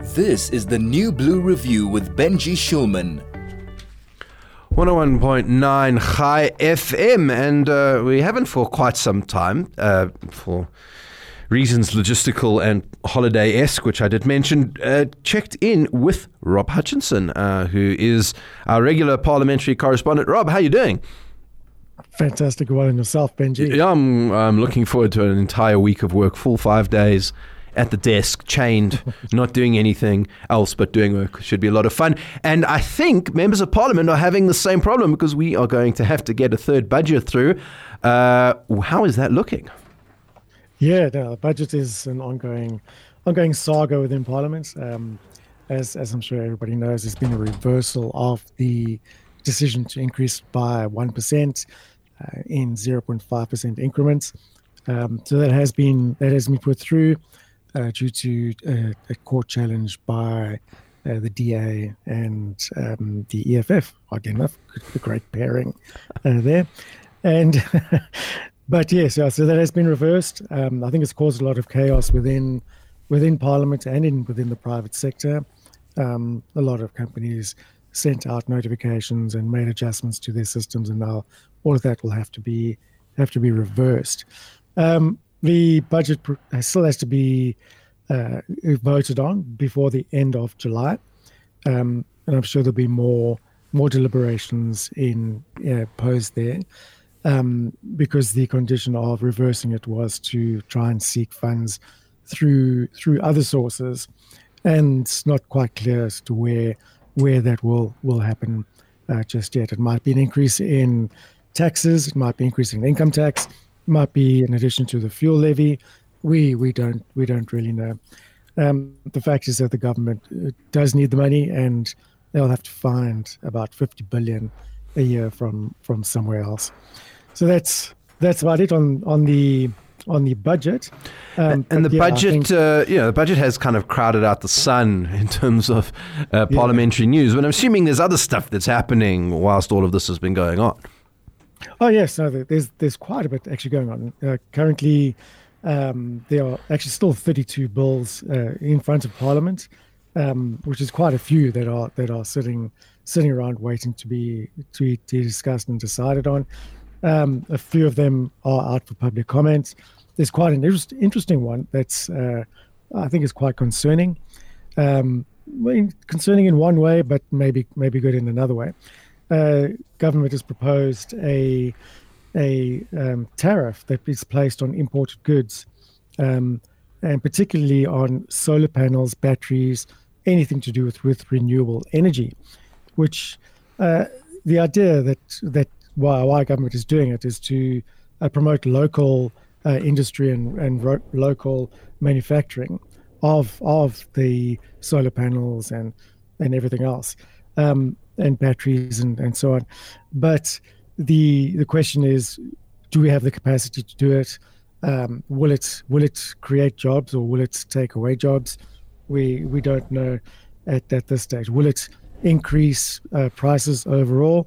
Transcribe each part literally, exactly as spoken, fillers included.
This is the New Blue Review with Benji Shulman. one oh one point nine Chai F M, and uh, we haven't for quite some time, uh, for reasons logistical and holiday-esque, which I did mention, uh, checked in with Rob Hutchinson, uh, who is our regular parliamentary correspondent. Rob, how are you doing? Fantastic. Well, and yourself, Benji? Yeah, I'm, I'm looking forward to an entire week of work, full five days at the desk, chained, not doing anything else but doing work. Should be a lot of fun. And I think members of parliament are having the same problem because we are going to have to get a third budget through. Uh, how is that looking? Yeah, no, the budget is an ongoing ongoing saga within parliament. Um, as, as I'm sure everybody knows, there's been a reversal of the decision to increase by one percent uh, in zero point five percent increments. Um, so that has been that has been put through uh, due to uh, a court challenge by uh, the D A and um, the E F F. Oddly enough, a great pairing uh, there. And but yes, yeah, so that has been reversed. Um, I think it's caused a lot of chaos within within Parliament and in within the private sector. Um, a lot of companies sent out notifications and made adjustments to their systems, and now all of that will have to be have to be reversed. Um, the budget pr- still has to be uh, voted on before the end of July, um, and I'm sure there'll be more more deliberations in uh, posed there, um, because the condition of reversing it was to try and seek funds through through other sources, and it's not quite clear as to where where that will will happen uh, just yet. It might be an increase in taxes, it might be increasing in income tax, it might be in addition to the fuel levy. We we don't we don't really know. Um, the fact is that the government does need the money, and they'll have to find about fifty billion a year from from somewhere else. So that's that's about it on on the on the budget. Um, and the yeah, budget, think, uh, you know, the budget has kind of crowded out the sun in terms of uh, parliamentary yeah. news. But I'm assuming there's other stuff that's happening whilst all of this has been going on. Oh yes, no, there's there's quite a bit actually going on. Uh, currently, um, there are actually still thirty-two bills uh, in front of Parliament, um, which is quite a few that are that are sitting sitting around waiting to be to be discussed and decided on. Um, a few of them are out for public comment. There's quite an interest, interesting one that's uh, I think is quite concerning. Um, concerning in one way, but maybe maybe good in another way. Uh, government has proposed a a um, tariff that is placed on imported goods, um, and particularly on solar panels, batteries, anything to do with, with renewable energy. Which uh, the idea that that why why government is doing it is to uh, promote local uh, industry and and ro- local manufacturing of of the solar panels and and everything else. Um, and batteries and, and so on. But the the question is, do we have the capacity to do it? Um, will it will it create jobs or will it take away jobs? We we don't know at, at this stage. Will it increase uh, prices overall?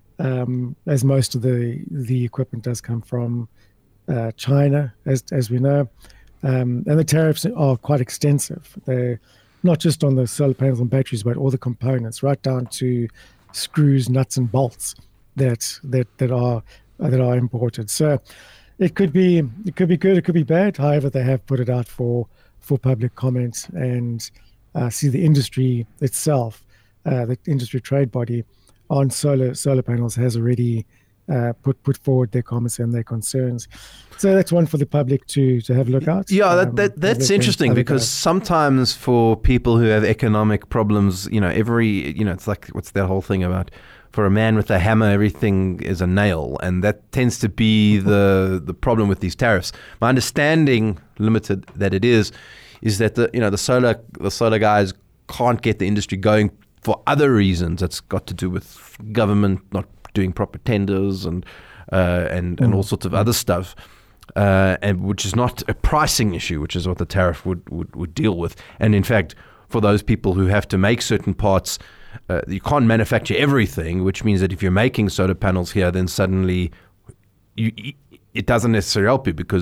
Um, as most of the, the equipment does come from uh, China, as as we know. Um, and the tariffs are quite extensive. They're not just on the solar panels and batteries, but all the components, right down to screws, nuts, and bolts that that that are that are imported. So it could be it could be good, it could be bad. However, they have put it out for for public comment, and uh, see the industry itself, uh, the industry trade body on solar solar panels has already uh, put put forward their comments and their concerns. So that's one for the public to to have a look at. Yeah, that, that that's interesting because sometimes for people who have economic problems, you know, every, you know, it's like, what's that whole thing about? For a man with a hammer, everything is a nail, and that tends to be the the problem with these tariffs. My understanding, limited that it is, is that the you know the solar the solar guys can't get the industry going for other reasons. It's got to do with government not doing proper tenders and uh, and and mm. all sorts of other stuff. Uh, and which is not a pricing issue, which is what the tariff would, would, would deal with. And in fact, for those people who have to make certain parts, uh, you can't manufacture everything, which means that if you're making solar panels here, then suddenly you, it doesn't necessarily help you because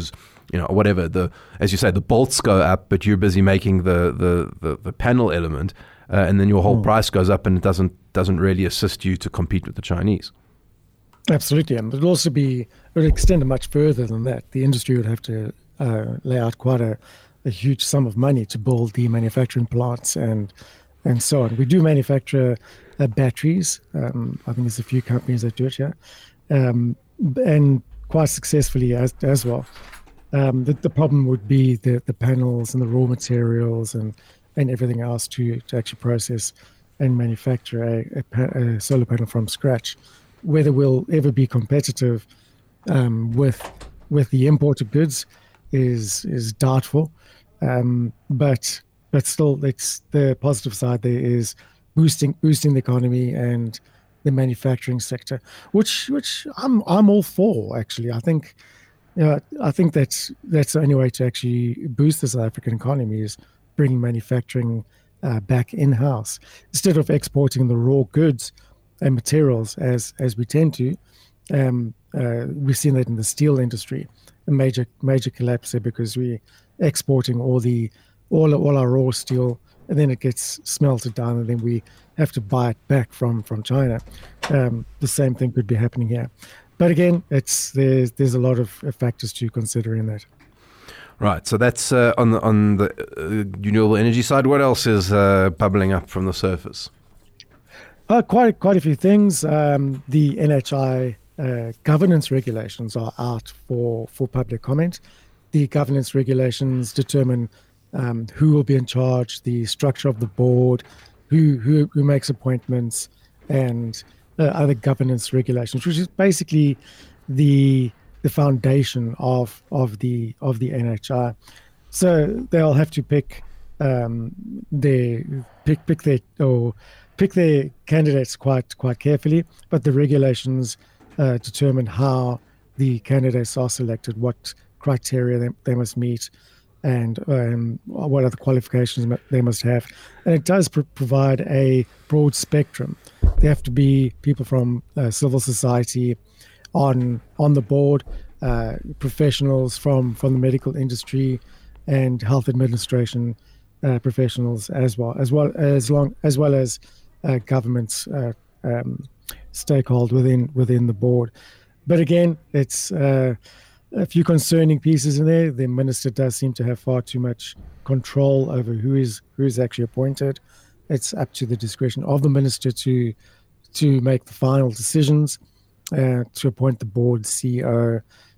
you know, whatever, the, as you say, the bolts go up, but you're busy making the, the, the, the panel element, uh, and then your whole mm. price goes up and it doesn't, doesn't really assist you to compete with the Chinese. Absolutely. And it would also be, it would extend much further than that. The industry would have to uh, lay out quite a, a huge sum of money to build the manufacturing plants and and so on. We do manufacture uh, batteries. Um, I think there's a few companies that do it here, um, and quite successfully as as well. Um, the, the problem would be the, the panels and the raw materials and, and everything else to, to actually process and manufacture a, a, a solar panel from scratch. Whether we'll ever be competitive um, with with the imported goods is is doubtful, um, but but still, it's the positive side there is boosting boosting the economy and the manufacturing sector, which which I'm I'm all for actually. I think, you know, I think that's that's the only way to actually boost the South African economy is bringing manufacturing uh, back in house instead of exporting the raw goods and materials as as we tend to. Um, uh, we've seen that in the steel industry, a major major collapse there because we're exporting all the all all our raw steel, and then it gets smelted down, and then we have to buy it back from from China. Um, the same thing could be happening here, but again, it's there's there's a lot of factors to consider in that. Right, so that's uh, on the on the uh, renewable energy side. What else is uh, bubbling up from the surface? Uh, quite quite a few things. Um, the N H I uh, governance regulations are out for, for public comment. The governance regulations determine um, who will be in charge, the structure of the board, who who, who makes appointments, and uh, other governance regulations, which is basically the the foundation of of the of the N H I. So they'll have to pick um, their pick pick their or pick their candidates quite quite carefully, but the regulations uh, determine how the candidates are selected, what criteria they, they must meet, and um, what other qualifications they must have. And it does pr- provide a broad spectrum. They have to be people from uh, civil society on on the board, uh, professionals from, from the medical industry and health administration uh, professionals as well, as well as long as well as uh, government uh, um, stakeholder within within the board. But again, it's uh, a few concerning pieces in there. The minister does seem to have far too much control over who is who is actually appointed. It's up to the discretion of the minister to to make the final decisions, uh, to appoint the board, C E O,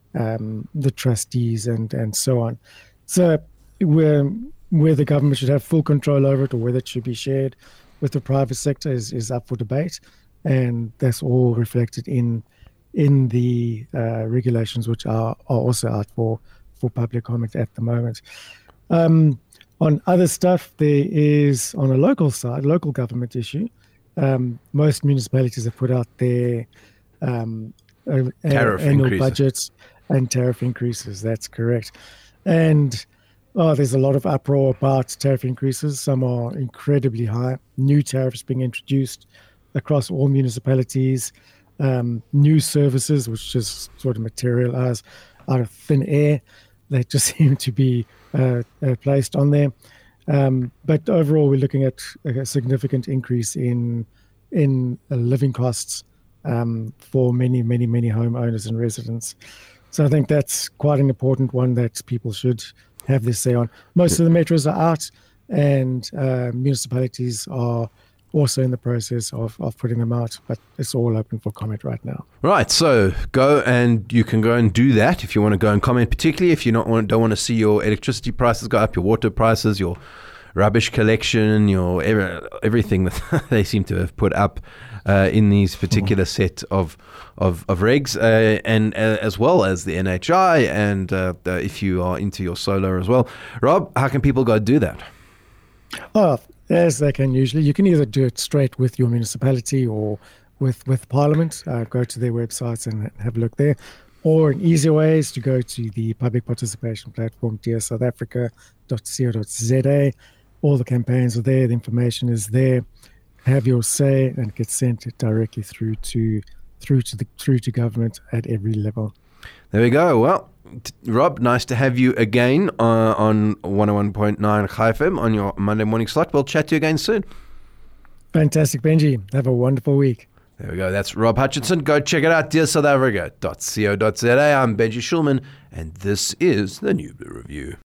um, the trustees, and and so on. So where where the government should have full control over it, or whether it should be shared with the private sector, is, is up for debate, and that's all reflected in in the uh, regulations, which are, are also out for, for public comment at the moment. Um, on other stuff, there is, on a local side, local government issue, um, most municipalities have put out their um, uh, tariff annual increases. budgets and tariff increases. That's correct. And oh, there's a lot of uproar about tariff increases. Some are incredibly high. New tariffs being introduced across all municipalities. Um, new services, which just sort of materialize out of thin air, that just seem to be uh, uh, placed on there. Um, but overall, we're looking at a significant increase in in uh, living costs um, for many, many, many homeowners and residents. So I think that's quite an important one that people should have their say on. Most of the metros are out, and uh, municipalities are also in the process of, of putting them out, but it's all open for comment right now. Right, so go and you can go and do that if you want to go and comment, particularly if you don't want, don't want to see your electricity prices go up, your water prices, your rubbish collection, your every, everything that they seem to have put up uh, in these particular mm. set of of, of regs, uh, and uh, as well as the N H I, and uh, the, if you are into your solar as well. Rob, how can people go do that? Oh, as they can usually. You can either do it straight with your municipality or with, with Parliament. Uh, go to their websites and have a look there. Or an easier way is to go to the public participation platform, d s south africa dot co dot z a. All the campaigns are there. The information is there. Have your say, and get sent directly through to through to the through to government at every level. There we go. Well, t- Rob, nice to have you again uh, on one oh one point nine Chai F M on your Monday morning slot. We'll chat to you again soon. Fantastic, Benji. Have a wonderful week. There we go. That's Rob Hutchinson. Go check it out, dear South Africa dot co dot za. I'm Benji Shulman, and this is the New Blue Review.